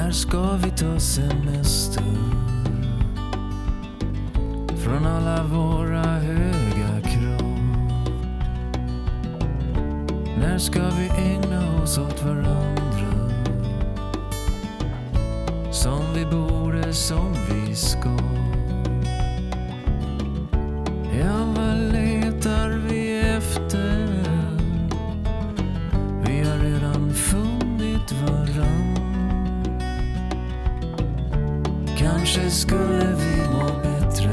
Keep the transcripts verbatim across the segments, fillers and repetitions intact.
När ska vi ta semester från alla våra höga krav? När ska vi ägna oss åt varandra som vi borde, som vi ska? Ja, vad letar vi efter? Vi har redan funnit varann. Kanske skulle vi må bättre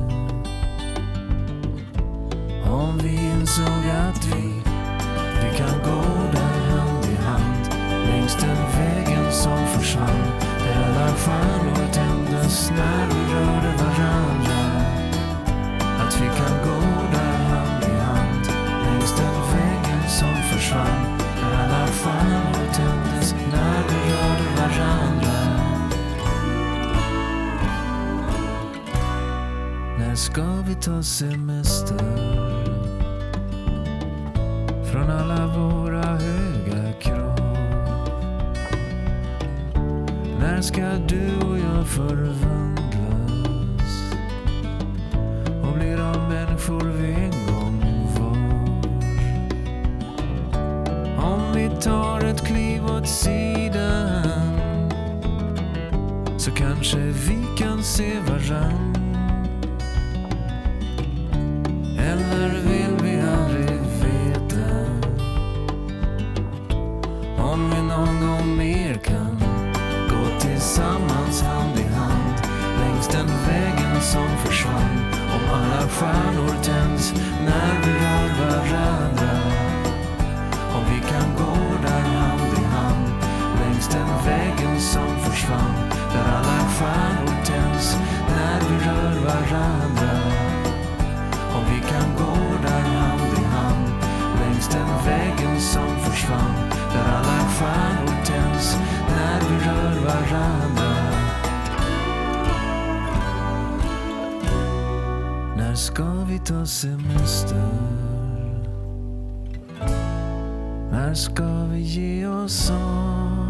om vi insåg att vi Vi kan gå där hand i hand längs den vägen som försvann, där alla stjärnor tändes när vi rörde varandra. Att vi kan gå där hand i hand längs den vägen som försvann, där alla stjärnor tändes när vi rörde varandra. När ska vi ta semester från alla våra höga krav? När ska du och jag förvandlas och bli de människor vi en gång var? Om vi tar ett kliv åt sidan så kanske vi kan se varann. Eller vill vi aldrig veta om vi någon gång mer kan gå tillsammans hand i hand längs den vägen som försvann? Om alla stjärnor tänds när vi rör varandra, om vi kan gå där hand i hand längs den vägen som försvann, där alla stjärnor tänds när vi rör varandra. Om vi kan gå där hand i hand längs den vägen som försvann, där alla stjärnor tänds när vi rör varandra. När ska vi ta semester? När ska vi ge oss av?